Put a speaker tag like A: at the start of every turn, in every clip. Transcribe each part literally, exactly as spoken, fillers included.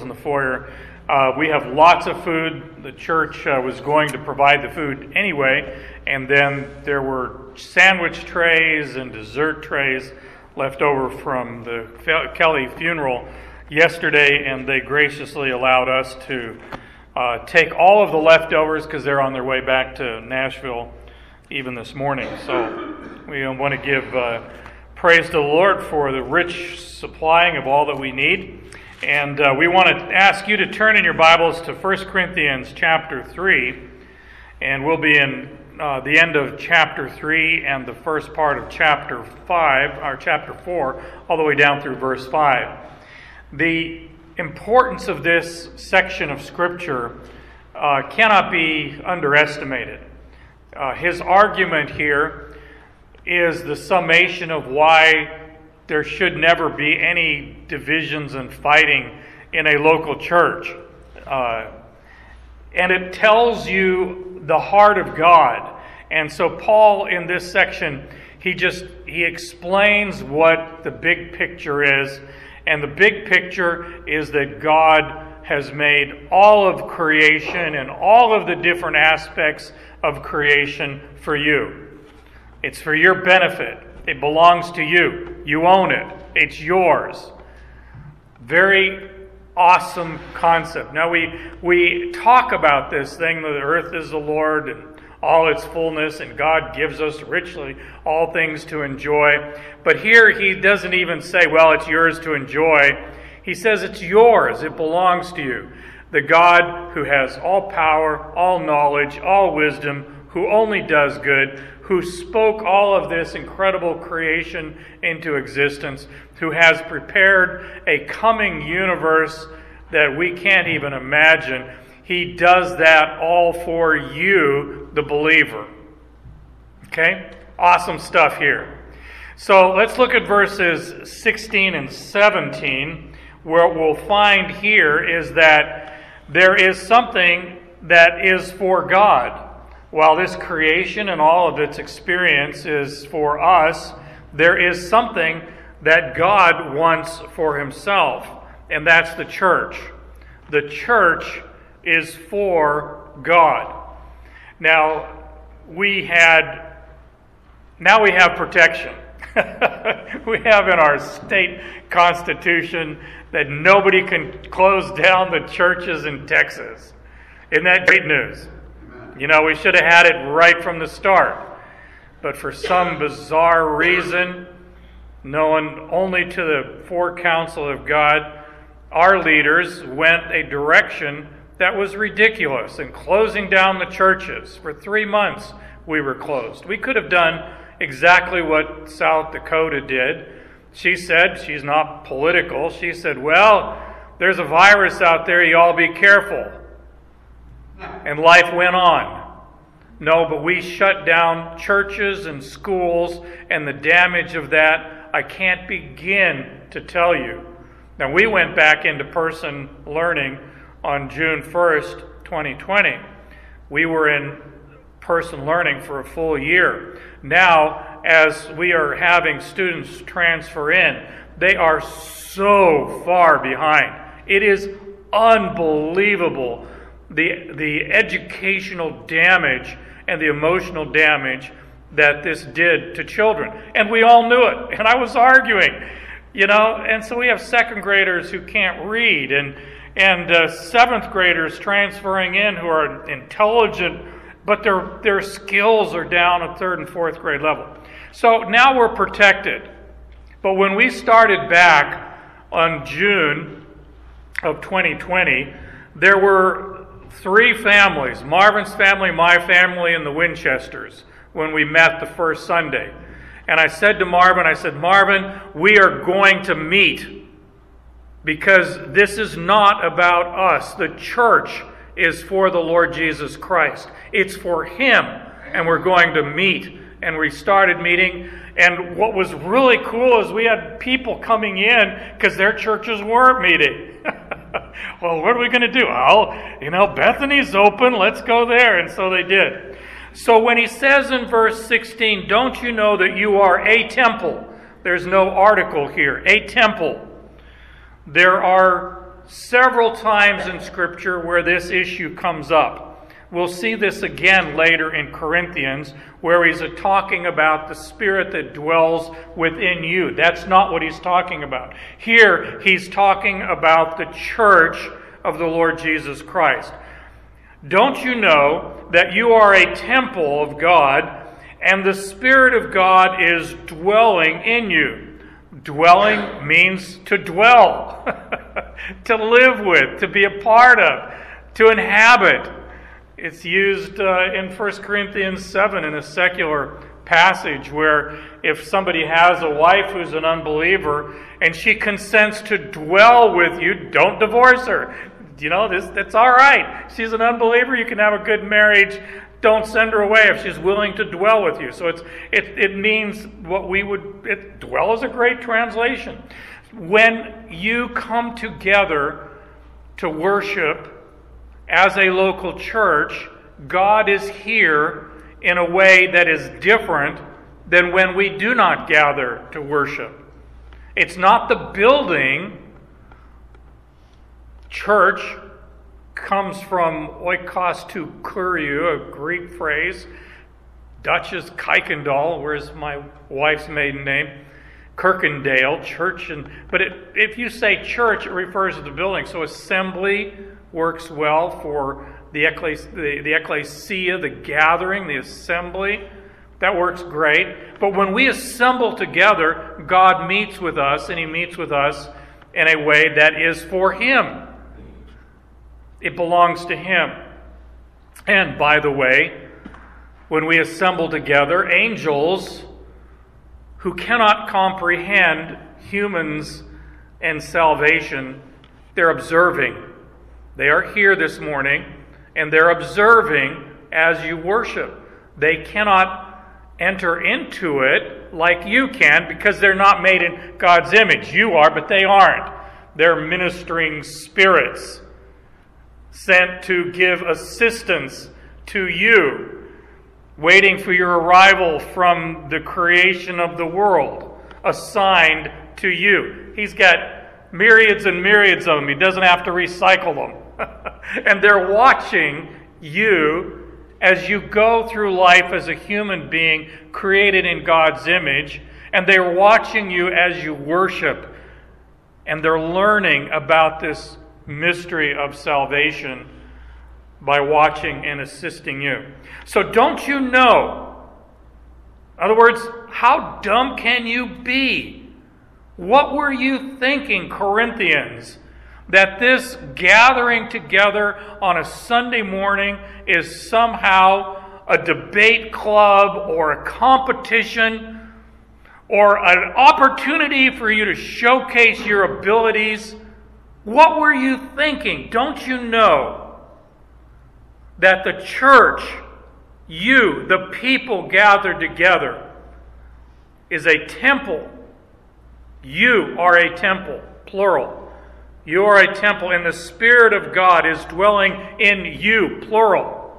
A: in the foyer. Uh, we have lots of food. The church uh, was going to provide the food anyway, and then there were sandwich trays and dessert trays left over from the Kelly funeral yesterday, and they graciously allowed us to uh, take all of the leftovers because they're on their way back to Nashville even this morning. So we want to give uh, praise to the Lord for the rich supplying of all that we need. And uh, we want to ask you to turn in your Bibles to First Corinthians chapter three, and we'll be in uh, the end of chapter three and the first part of chapter five, or chapter four, all the way down through verse five. The importance of this section of Scripture uh, cannot be underestimated. Uh, his argument here is the summation of why there should never be any divisions and fighting in a local church. Uh, and it tells you the heart of God. And so Paul, in this section, he just, he explains what the big picture is. And the big picture is that God has made all of creation and all of the different aspects of creation for you. It's for your benefit. It belongs to you. You own it. It's yours. Very awesome concept. Now we we talk about this thing that the earth is the Lord and all its fullness, and God gives us richly all things to enjoy. But here he doesn't even say, well, it's yours to enjoy. He says it's yours. It belongs to you. The God who has all power, all knowledge, all wisdom, who only does good, who spoke all of this incredible creation into existence, who has prepared a coming universe that we can't even imagine. He does that all for you, the believer. Okay? Awesome stuff here. So let's look at verses sixteen and seventeen. What we'll find here is that there is something that is for God. While this creation and all of its experience is for us, there is something that God wants for himself, and that's the church. The church is for God. Now, we had, now we have protection. We have in our state constitution that nobody can close down the churches in Texas. Isn't that great news? You know, we should have had it right from the start. But for some bizarre reason, known only to the forecounsel of God, our leaders went a direction that was ridiculous in closing down the churches. For three months, we were closed. We could have done exactly what South Dakota did. She said, she's not political, she said, well, there's a virus out there, you all be careful. And life went on. No, but we shut down churches and schools, and the damage of that, I can't begin to tell you. Now, we went back into person learning on June first, twenty twenty. We were in person learning for a full year. Now, as we are having students transfer in, they are so far behind. It is unbelievable. The, the educational damage and the emotional damage that this did to children. And we all knew it. And I was arguing, you know, and so we have second graders who can't read and, and uh, seventh graders transferring in who are intelligent, but their, their skills are down at third and fourth grade level. So now we're protected. But when we started back on June of twenty twenty, there were three families, Marvin's family, my family, and the Winchesters, when we met the first Sunday. And I said to Marvin, I said, Marvin, we are going to meet because this is not about us. The church is for the Lord Jesus Christ. It's for him, and we're going to meet. And we started meeting, and what was really cool is we had people coming in because their churches weren't meeting. Well, what are we going to do? Well, you know, Bethany's open. Let's go there. And so they did. So when he says in verse sixteen, don't you know that you are a temple? There's no article here. A temple. There are several times in Scripture where this issue comes up. We'll see this again later in Corinthians, where he's talking about the Spirit that dwells within you. That's not what he's talking about. Here, he's talking about the church of the Lord Jesus Christ. Don't you know that you are a temple of God, and the Spirit of God is dwelling in you? Dwelling means to dwell, to live with, to be a part of, to inhabit. It's used uh, in First Corinthians seven in a secular passage where if somebody has a wife who's an unbeliever and she consents to dwell with you, don't divorce her. You know, this that's all right. She's an unbeliever. You can have a good marriage. Don't send her away if she's willing to dwell with you. So it's it it means what we would. It, dwell is a great translation. When you come together to worship as a local church, God is here in a way that is different than when we do not gather to worship. It's not the building. Church comes from oikos to kuriou, a Greek phrase. Dutch is Kuykendall, where's my wife's maiden name? Kirkendale, church. And, but it, if you say church, it refers to the building. So assembly works well for the, ecclesi- the, the ecclesia, the gathering, the assembly. That works great. But when we assemble together, God meets with us, and He meets with us in a way that is for Him. It belongs to Him. And by the way, when we assemble together, angels who cannot comprehend humans and salvation, they're observing. They are here this morning, and they're observing as you worship. They cannot enter into it like you can because they're not made in God's image. You are, but they aren't. They're ministering spirits sent to give assistance to you, waiting for your arrival from the creation of the world, assigned to you. He's got myriads and myriads of them. He doesn't have to recycle them. And they're watching you as you go through life as a human being created in God's image, and they're watching you as you worship, and they're learning about this mystery of salvation by watching and assisting you. So don't you know? In other words, how dumb can you be? What were you thinking, Corinthians, that this gathering together on a Sunday morning is somehow a debate club or a competition or an opportunity for you to showcase your abilities? What were you thinking? Don't you know that the church, you, the people gathered together, is a temple? You are a temple, plural. You are a temple, and the Spirit of God is dwelling in you, plural.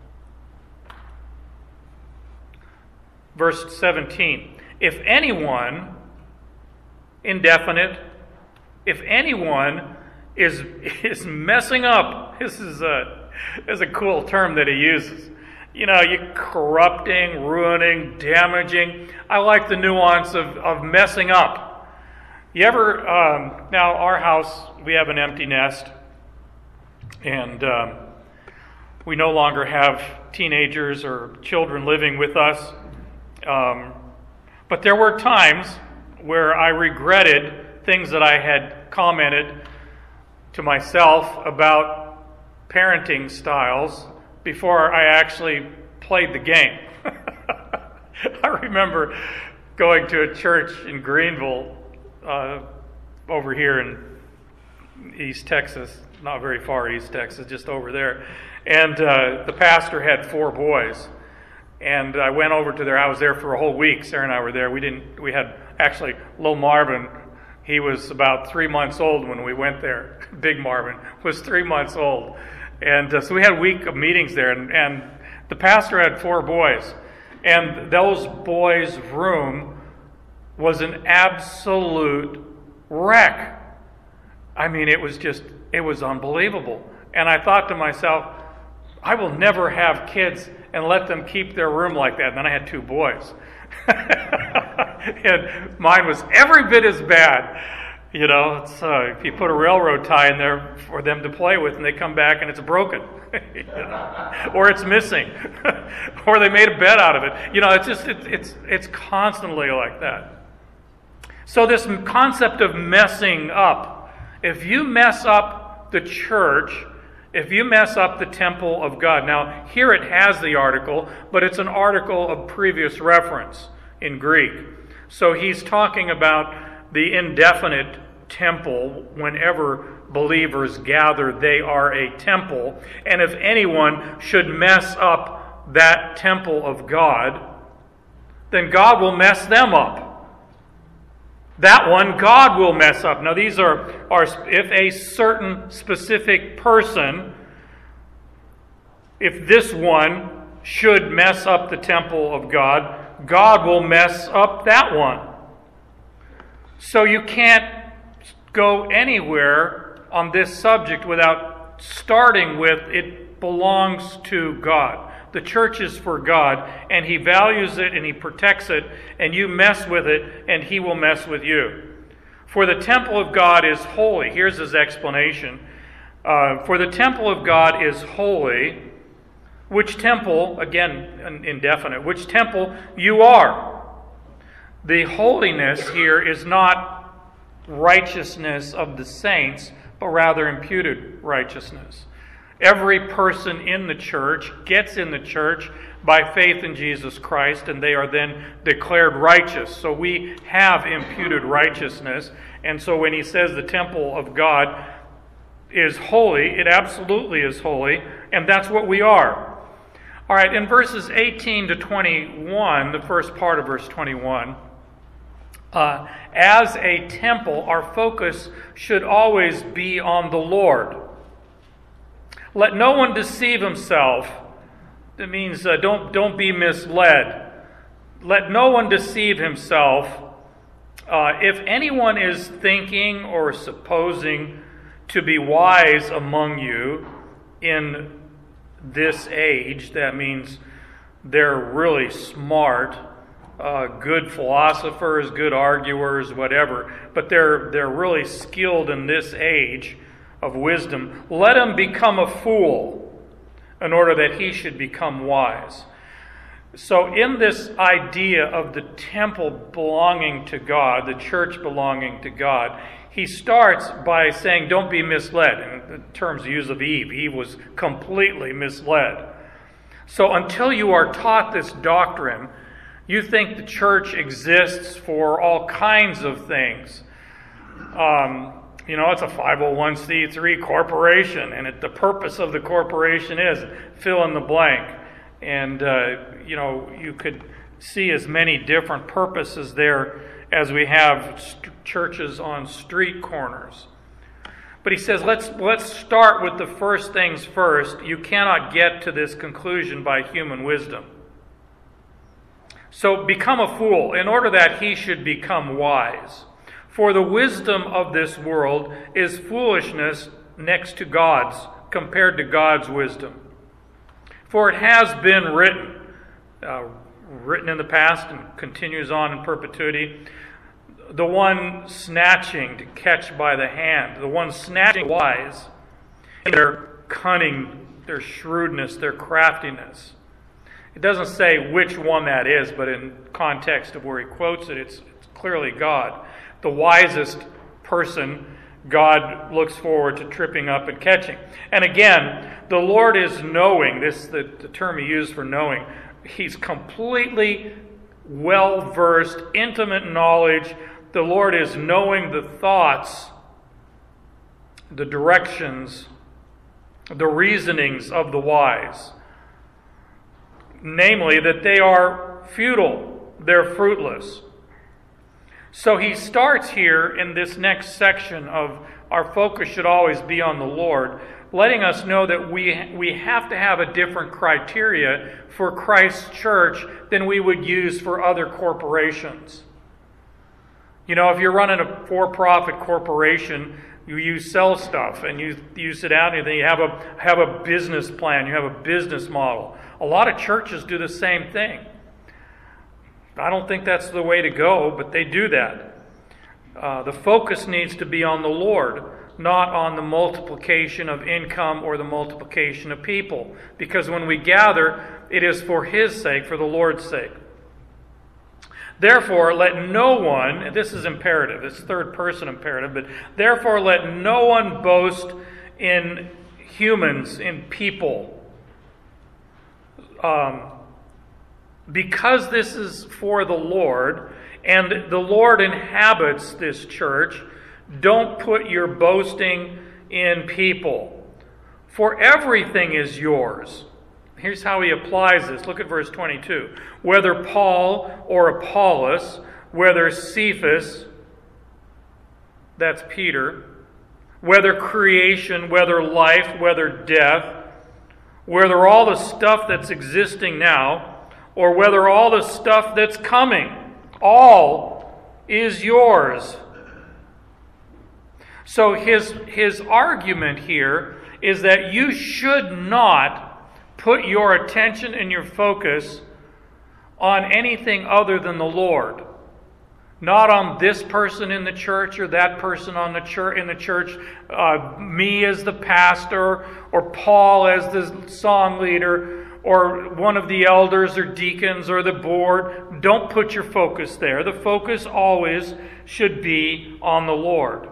A: Verse seventeen. If anyone, indefinite, if anyone is is messing up, this is a, this is a cool term that he uses. You know, you corrupting, ruining, damaging. I like the nuance of, of messing up. You ever, um, now our house, we have an empty nest, and um, we no longer have teenagers or children living with us. Um, but there were times where I regretted things that I had commented to myself about parenting styles before I actually played the game. I remember going to a church in Greenville, uh, over here in East Texas, not very far East Texas, just over there. And uh, the pastor had four boys. And I went over to there. I was there for a whole week. Sarah and I were there. We didn't. We had actually little Marvin. He was about three months old when we went there. Big Marvin was three months old, and uh, so we had a week of meetings there. And, and the pastor had four boys, and those boys' room was an absolute wreck. I mean, it was just It was unbelievable. And I thought to myself, I will never have kids and let them keep their room like that. And then I had two boys. And mine was every bit as bad. You know, it's, uh, if you put a railroad tie in there for them to play with and they come back and it's broken. You know? Or it's missing. Or they made a bed out of it. You know, it's just, it, it's, it's constantly like that. So this concept of messing up, if you mess up the church, if you mess up the temple of God, now here it has the article, but it's an article of previous reference in Greek. So he's talking about the indefinite temple. Whenever believers gather, they are a temple. And if anyone should mess up that temple of God, then God will mess them up. That one, God will mess up. Now these are, are if a certain specific person, if this one should mess up the temple of God, God will mess up that one. So you can't go anywhere on this subject without starting with it belongs to God. The church is for God, and He values it and He protects it, and you mess with it, and He will mess with you. For the temple of God is holy. Here's his explanation. Uh, for the temple of God is holy, which temple, again, indefinite, which temple you are. The holiness here is not righteousness of the saints, but rather imputed righteousness. Every person in the church gets in the church by faith in Jesus Christ, and they are then declared righteous. So we have imputed righteousness. And so when he says the temple of God is holy, it absolutely is holy, and that's what we are. All right, in verses eighteen to twenty-one, the first part of verse twenty-one, uh, as a temple, our focus should always be on the Lord. Let no one deceive himself. That means uh, don't, don't be misled. Let no one deceive himself. Uh, if anyone is thinking or supposing to be wise among you in this age, that means they're really smart, uh, good philosophers, good arguers, whatever, but they're they're really skilled in this age of wisdom. Let him become a fool in order that he should become wise. So in this idea of the temple belonging to God, the church belonging to God, he starts by saying, don't be misled. In the terms used of Eve, Eve was completely misled. So until you are taught this doctrine, you think the church exists for all kinds of things. Um, you know, it's a five oh one c three corporation, and it, the purpose of the corporation is fill in the blank. And, uh, you know, you could see as many different purposes there as we have st- churches on street corners. But he says, let's let's start with the first things first. You cannot get to this conclusion by human wisdom. So become a fool in order that he should become wise. For the wisdom of this world is foolishness next to God's, compared to God's wisdom. For it has been written, uh, written in the past and continues on in perpetuity, the one snatching to catch by the hand, the one snatching wise, their cunning, their shrewdness, their craftiness. It doesn't say which one that is, but in context of where he quotes it, it's, it's clearly God. The wisest person, God looks forward to tripping up and catching. And again, the Lord is knowing, this the, the term he used for knowing. He's completely well-versed, intimate knowledge. The Lord is knowing the thoughts, the directions, the reasonings of the wise. Namely, that they are futile, they're fruitless. So he starts here in this next section of our focus should always be on the Lord, letting us know that we we have to have a different criteria for Christ's church than we would use for other corporations. You know, if you're running a for-profit corporation, you, you sell stuff, and you, you sit down and you have a, have a business plan. You have a business model. A lot of churches do the same thing. I don't think that's the way to go, but they do that. Uh, the focus needs to be on the Lord, not on the multiplication of income or the multiplication of people. Because when we gather, it is for His sake, for the Lord's sake. Therefore, let no one, and this is imperative, it's third person imperative, but therefore let no one boast in humans, in people. Um, because this is for the Lord, and the Lord inhabits this church, don't put your boasting in people. For everything is yours. Here's how he applies this. Look at verse twenty-two. Whether Paul or Apollos, whether Cephas, that's Peter, whether creation, whether life, whether death, whether all the stuff that's existing now, or whether all the stuff that's coming, all is yours. So his, his argument here is that you should not put your attention and your focus on anything other than the Lord. Not on this person in the church or that person on the church in the church, uh, me as the pastor, or Paul as the song leader, or one of the elders or deacons or the board. Don't put your focus there. The focus always should be on the Lord.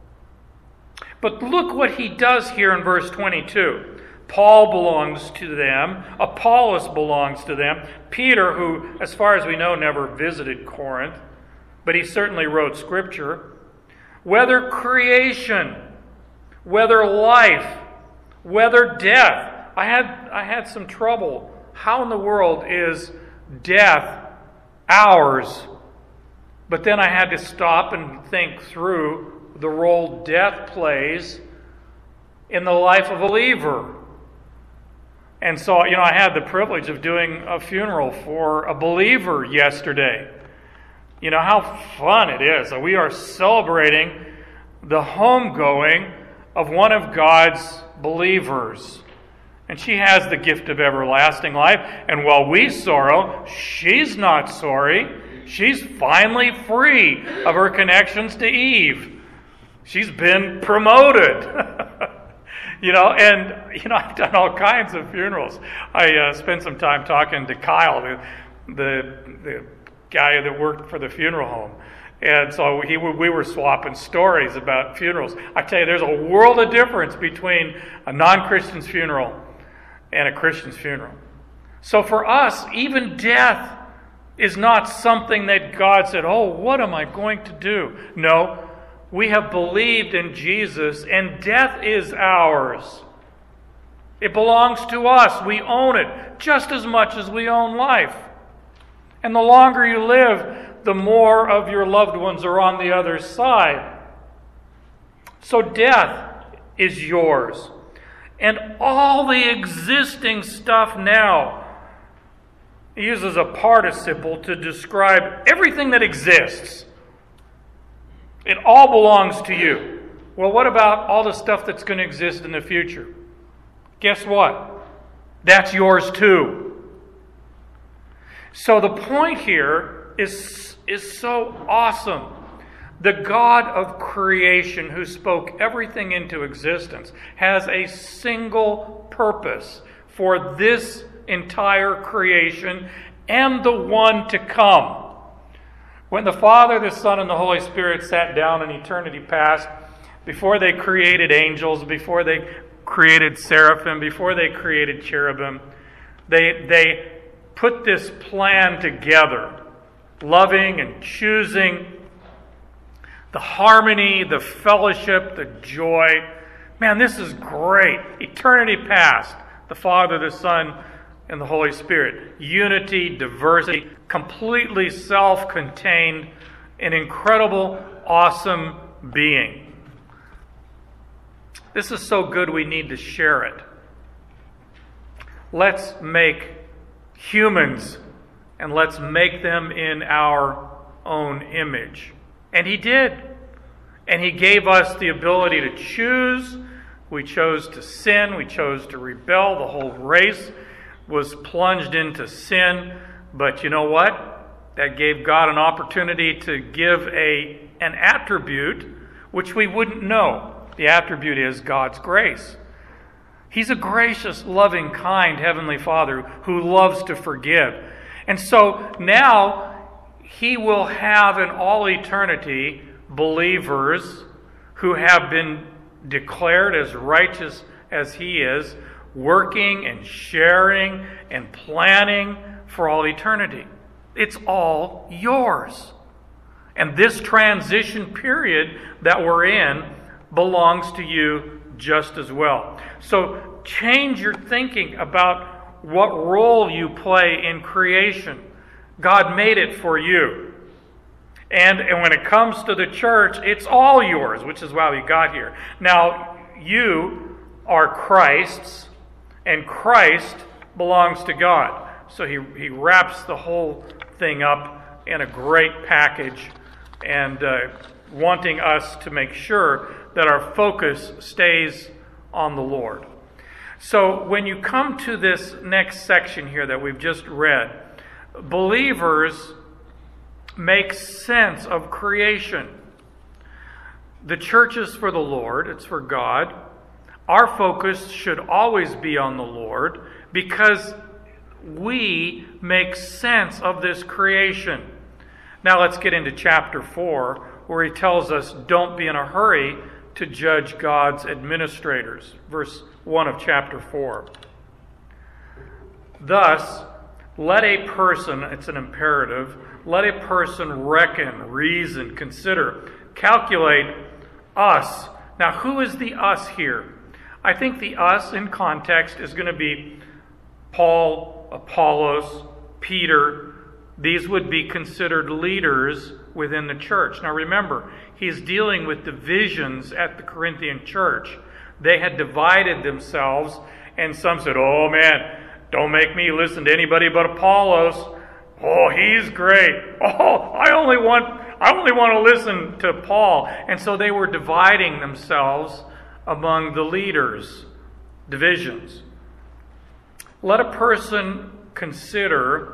A: But look what he does here in verse twenty-two. Paul belongs to them. Apollos belongs to them. Peter, who, as far as we know, never visited Corinth, but he certainly wrote Scripture. Whether creation, whether life, whether death. I had, I had some trouble. How in the world is death ours? But then I had to stop and think through the role death plays in the life of a believer. And so, you know, I had the privilege of doing a funeral for a believer yesterday. You know how fun it is. We are celebrating the homegoing of one of God's believers. And she has the gift of everlasting life. And while we sorrow, she's not sorry. She's finally free of her connections to Eve. She's been promoted. You know, and, you know, I've done all kinds of funerals. I uh, spent some time talking to Kyle, the, the the guy that worked for the funeral home. And so he we were swapping stories about funerals. I tell you, there's a world of difference between a non-Christian's funeral and a Christian's funeral. So for us, even death is not something that God said, oh, what am I going to do? No. We have believed in Jesus, and death is ours. It belongs to us. We own it just as much as we own life. And the longer you live, the more of your loved ones are on the other side. So death is yours. And all the existing stuff now, he uses a participle to describe everything that exists. It all belongs to you. Well, what about all the stuff that's going to exist in the future? Guess what? That's yours too. So the point here is, is so awesome. The God of creation who spoke everything into existence has a single purpose for this entire creation and the one to come. When the Father, the Son, and the Holy Spirit sat down in eternity past, before they created angels, before they created seraphim, before they created cherubim, they, they put this plan together, loving and choosing, the harmony, the fellowship, the joy. Man, this is great. Eternity past, the Father, the Son, and the Holy Spirit. Unity, diversity, completely self-contained, an incredible, awesome being. This is so good we need to share it. Let's make humans, and let's make them in our own image. And he did. And He gave us the ability to choose. We chose to sin. We chose to rebel. The whole race was plunged into sin. But you know what? That gave God an opportunity to give a an attribute which we wouldn't know. The attribute is God's grace. He's a gracious, loving, kind Heavenly Father who loves to forgive. And so now He will have in all eternity believers who have been declared as righteous as He is, working and sharing and planning for all eternity. It's all yours. And this transition period that we're in belongs to you just as well. So change your thinking about what role you play in creation. God made it for you. And, and when it comes to the church, it's all yours, which is why we got here. Now, you are Christ's, and Christ belongs to God. So he, he wraps the whole thing up in a great package, and uh, wanting us to make sure that our focus stays on the Lord. So when you come to this next section here that we've just read, believers make sense of creation. The church is for the Lord, it's for God. Our focus should always be on the Lord because we make sense of this creation. Now let's get into chapter four, where he tells us, don't be in a hurry to judge God's administrators. Verse one of chapter four. Thus, let a person, it's an imperative, let a person reckon, reason, consider, calculate us. Now, who is the us here? I think the us in context is going to be Paul, Apollos, Peter. These would be considered leaders within the church. Now remember, he's dealing with divisions at the Corinthian church. They had divided themselves, and some said, oh man, don't make me listen to anybody but Apollos. Oh, he's great. Oh, I only want I only want to listen to Paul. And so they were dividing themselves among the leaders, divisions. Let a person consider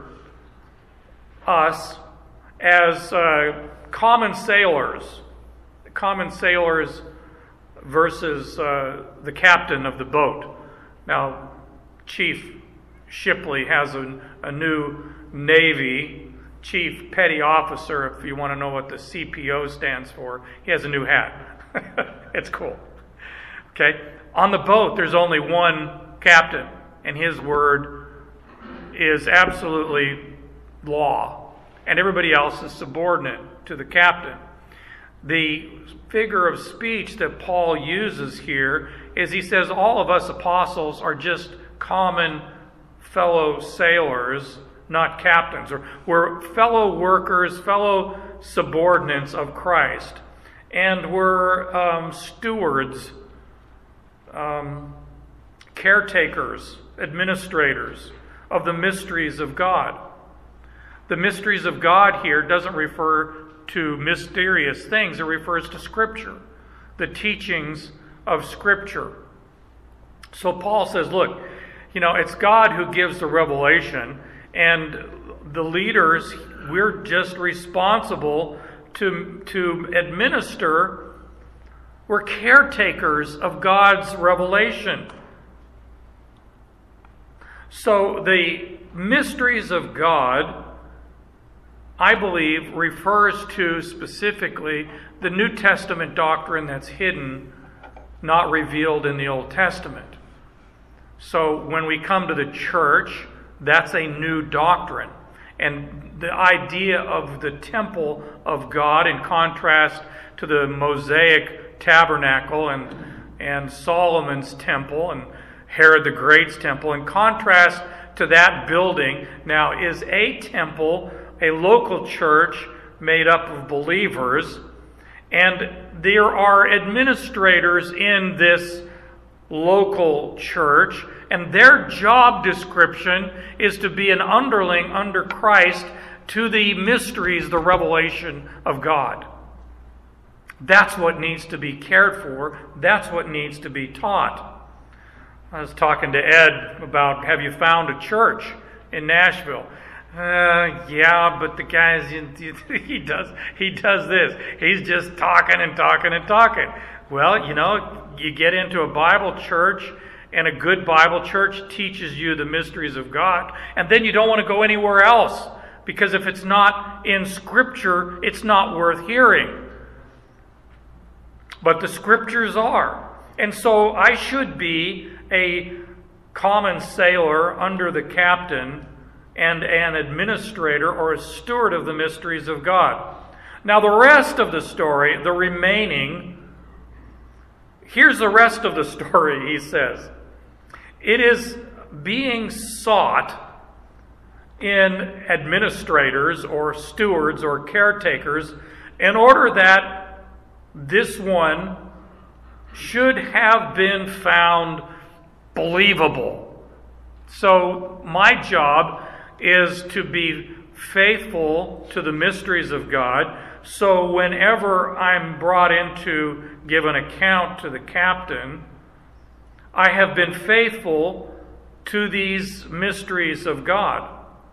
A: us as uh, common sailors. Common sailors versus uh, the captain of the boat. Now, Chief Shipley has a, a new Navy Chief Petty Officer, if you want to know what the C P O stands for. He has a new hat. It's cool. Okay? On the boat, there's only one captain, and his word is absolutely law, and everybody else is subordinate to the captain. The figure of speech that Paul uses here is he says all of us apostles are just common fellow sailors, not captains. Or we're fellow workers, fellow subordinates of Christ, and we're um, stewards, um, caretakers, administrators of the mysteries of God. The mysteries of God here doesn't refer to mysterious things. It refers to Scripture, the teachings of Scripture. So Paul says, look, you know, it's God who gives the revelation, and the leaders, we're just responsible to, to administer. We're caretakers of God's revelation. So the mysteries of God, I believe, refers to specifically the New Testament doctrine that's hidden, not revealed in the Old Testament. So when we come to the church, that's a new doctrine. And the idea of the temple of God, in contrast to the Mosaic tabernacle and, and Solomon's temple and Herod the Great's temple, in contrast to that building, now is a temple, a local church made up of believers, and there are administrators in this local church, and their job description is to be an underling under Christ to the mysteries, the revelation of God. That's what needs to be cared for. That's what needs to be taught. I was talking to Ed about, have you found a church in Nashville? Uh, yeah, but the guy's, he does, he does this. He's just talking and talking and talking. Well, you know, you get into a Bible church, and a good Bible church teaches you the mysteries of God, and then you don't want to go anywhere else, because if it's not in Scripture, it's not worth hearing. But the Scriptures are. And so I should be a common sailor under the captain and an administrator or a steward of the mysteries of God. Now the rest of the story, the remaining, here's the rest of the story, he says. It is being sought in administrators or stewards or caretakers in order that this one should have been found believable. So my job is to be faithful to the mysteries of God. So whenever I'm brought in to give an account to the captain, I have been faithful to these mysteries of God.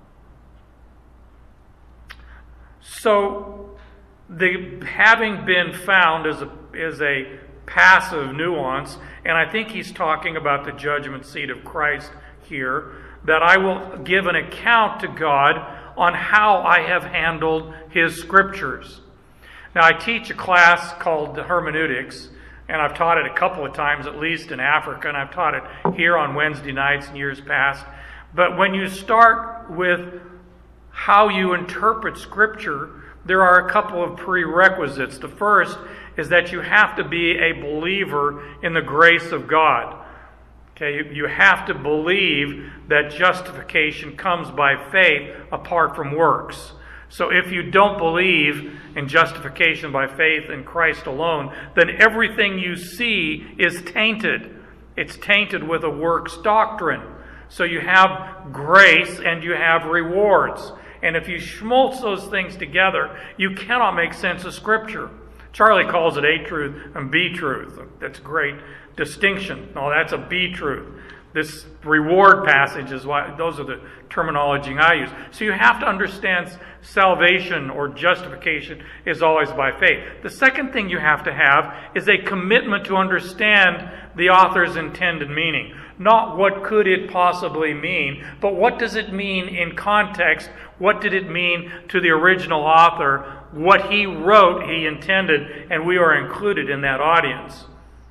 A: So the having been found is a, is a passive nuance, and I think he's talking about the judgment seat of Christ here, that I will give an account to God on how I have handled His Scriptures. Now, I teach a class called hermeneutics, and I've taught it a couple of times, at least in Africa, and I've taught it here on Wednesday nights in years past. But when you start with how you interpret Scripture, there are a couple of prerequisites. The first is that you have to be a believer in the grace of God. Okay, you, you have to believe that justification comes by faith apart from works. So if you don't believe in justification by faith in Christ alone, then everything you see is tainted. It's tainted with a works doctrine. So you have grace and you have rewards. And if you schmaltz those things together, you cannot make sense of Scripture. Charlie calls it A truth and B truth. That's a great distinction. No, that's a B truth. This reward passage is why, those are the terminology I use. So you have to understand salvation or justification is always by faith. The second thing you have to have is a commitment to understand the author's intended meaning. Not what could it possibly mean, but what does it mean in context? What did it mean to the original author? What he wrote, he intended, and we are included in that audience.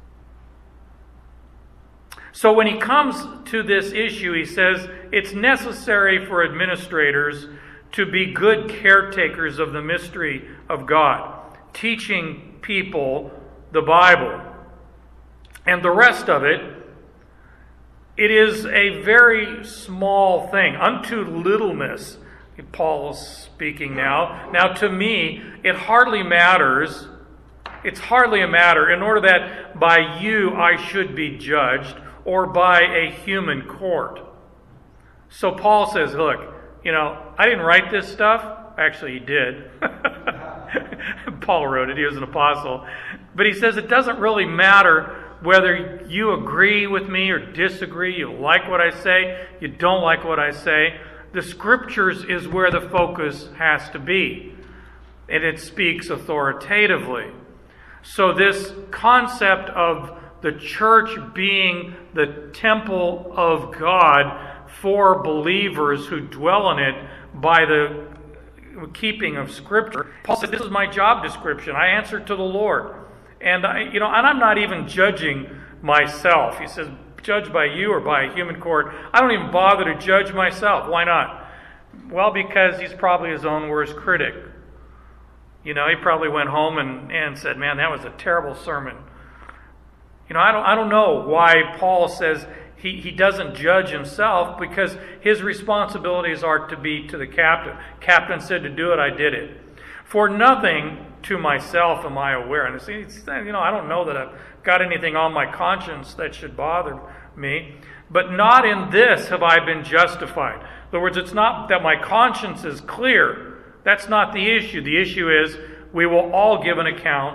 A: So when he comes to this issue, he says it's necessary for administrators to be good caretakers of the mystery of God, teaching people the Bible. And the rest of it, it is a very small thing, unto littleness. Paul's speaking now. Now to me, it hardly matters. It's hardly a matter in order that by you I should be judged, or by a human court. So Paul says, look, you know, I didn't write this stuff. Actually, he did. Paul wrote it. He was an apostle. But he says it doesn't really matter whether you agree with me or disagree, you like what I say, you don't like what I say. The Scriptures is where the focus has to be. And it speaks authoritatively. So this concept of the church being the temple of God for believers who dwell in it by the keeping of Scripture. Paul said, this is my job description. I answer to the Lord. And I, you know, and I'm not even judging myself. He says, judged by you or by a human court. I don't even bother to judge myself. Why not? Well, because he's probably his own worst critic. You know, he probably went home and, and said, man, that was a terrible sermon. You know, I don't I don't know why Paul says he, he doesn't judge himself, because his responsibilities are to be to the captain. Captain said to do it, I did it. For nothing to myself am I aware. And see, you know, I don't know that I've got anything on my conscience that should bother me. But not in this have I been justified. In other words, it's not that my conscience is clear. That's not the issue. The issue is we will all give an account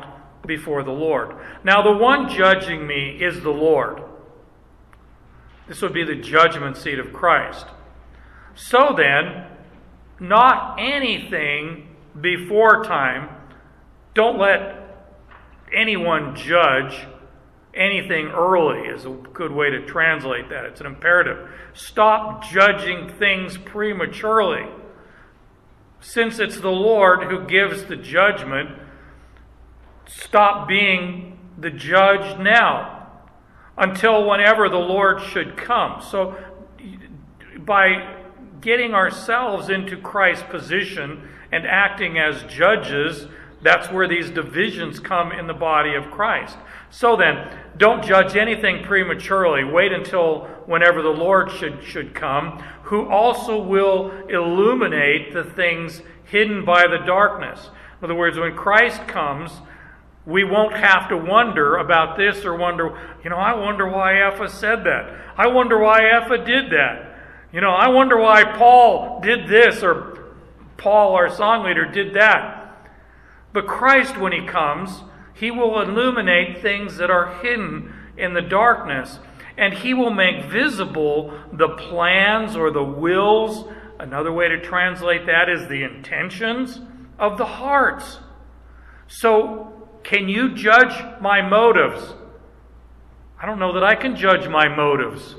A: before the Lord. Now, the one judging me is the Lord. This would be the judgment seat of Christ. So then, not anything before time. Don't let anyone judge anything early is a good way to translate that. It's an imperative. Stop judging things prematurely. Since it's the Lord who gives the judgment, stop being the judge now until whenever the Lord should come. So by getting ourselves into Christ's position and acting as judges, that's where these divisions come in the body of Christ. So then, don't judge anything prematurely. Wait until whenever the Lord should, should come, who also will illuminate the things hidden by the darkness. In other words, when Christ comes, we won't have to wonder about this or wonder, you know, I wonder why Epha said that. I wonder why Epha did that. You know, I wonder why Paul did this or Paul, our song leader, did that. But Christ, when He comes, He will illuminate things that are hidden in the darkness. And He will make visible the plans or the wills. Another way to translate that is the intentions of the hearts. So, can you judge my motives? I don't know that I can judge my motives.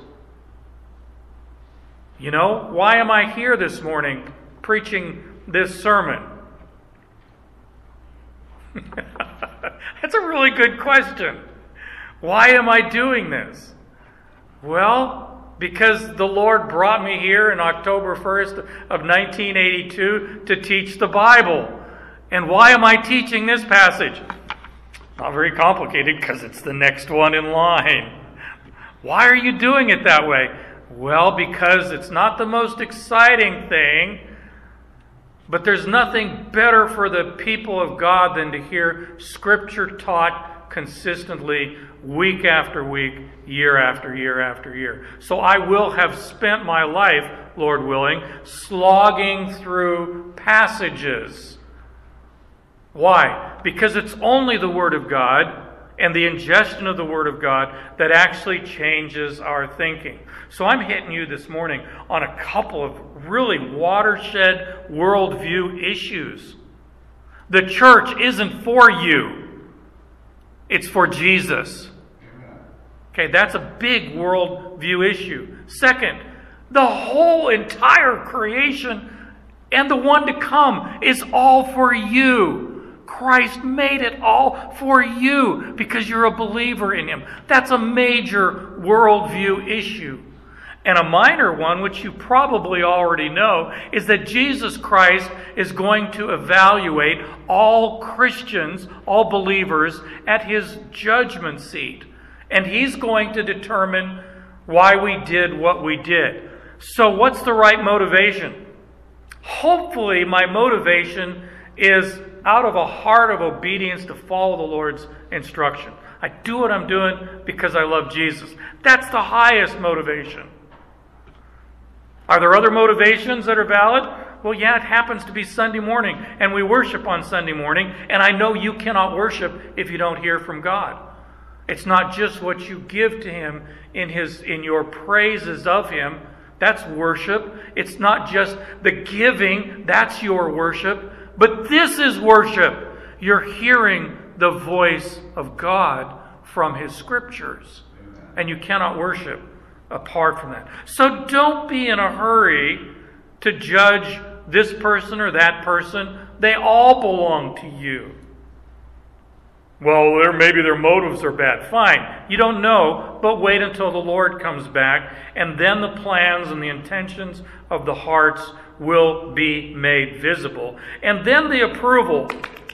A: You know, why am I here this morning preaching this sermon? That's a really good question. Why am I doing this? Well, because the Lord brought me here on October first of nineteen eighty-two to teach the Bible. And why am I teaching this passage? Not very complicated, because it's the next one in line. Why are you doing it that way? Well, because it's not the most exciting thing, but there's nothing better for the people of God than to hear Scripture taught consistently week after week, year after year after year. So I will have spent my life, Lord willing, slogging through passages. Why? Because it's only the Word of God and the ingestion of the Word of God that actually changes our thinking. So I'm hitting you this morning on a couple of really watershed worldview issues. The church isn't for you. It's for Jesus. Okay, that's a big worldview issue. Second, the whole entire creation and the one to come is all for you. Christ made it all for you because you're a believer in Him. That's a major worldview issue. And a minor one, which you probably already know, is that Jesus Christ is going to evaluate all Christians, all believers, at His judgment seat. And He's going to determine why we did what we did. So what's the right motivation? Hopefully my motivation is out of a heart of obedience to follow the Lord's instruction. I do what I'm doing because I love Jesus. That's the highest motivation. Are there other motivations that are valid? Well, yeah, it happens to be Sunday morning, and we worship on Sunday morning, and I know you cannot worship if you don't hear from God. It's not just what you give to Him in His in your praises of Him. That's worship. It's not just the giving. That's your worship. But this is worship. You're hearing the voice of God from His Scriptures. And you cannot worship apart from that. So don't be in a hurry to judge this person or that person. They all belong to you. Well, maybe their motives are bad. Fine. You don't know, but wait until the Lord comes back, and then the plans and the intentions of the hearts will be made visible. And then the approval,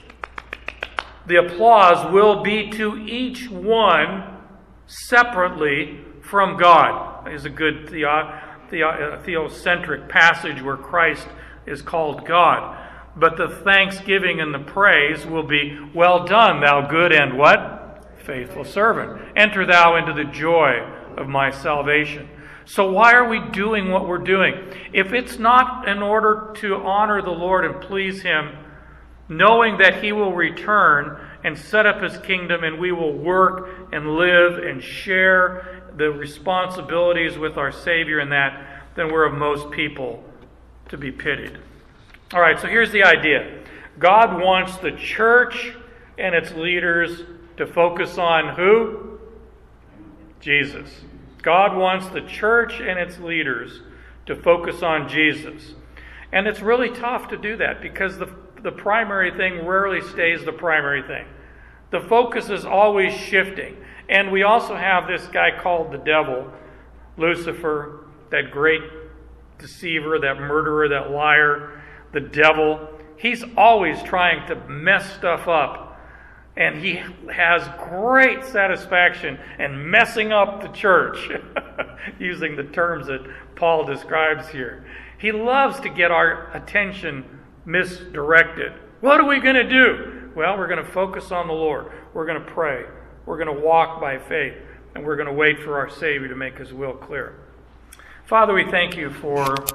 A: the applause will be to each one separately from God. There's a good theo- theo- theocentric passage where Christ is called God. But the thanksgiving and the praise will be, well done, thou good and what? Faithful servant. Enter thou into the joy of my salvation. So why are we doing what we're doing? If it's not in order to honor the Lord and please Him, knowing that He will return and set up His kingdom, and we will work and live and share the responsibilities with our Savior in that, then we're of most people to be pitied. All right, so here's the idea. God wants the church and its leaders to focus on who? Jesus. God wants the church and its leaders to focus on Jesus. And it's really tough to do that because the, the primary thing rarely stays the primary thing. The focus is always shifting. And we also have this guy called the devil, Lucifer, that great deceiver, that murderer, that liar, the devil. He's always trying to mess stuff up. And he has great satisfaction in messing up the church, using the terms that Paul describes here. He loves to get our attention misdirected. What are we going to do? Well, we're going to focus on the Lord. We're going to pray. We're going to walk by faith. And we're going to wait for our Savior to make His will clear. Father, we thank You for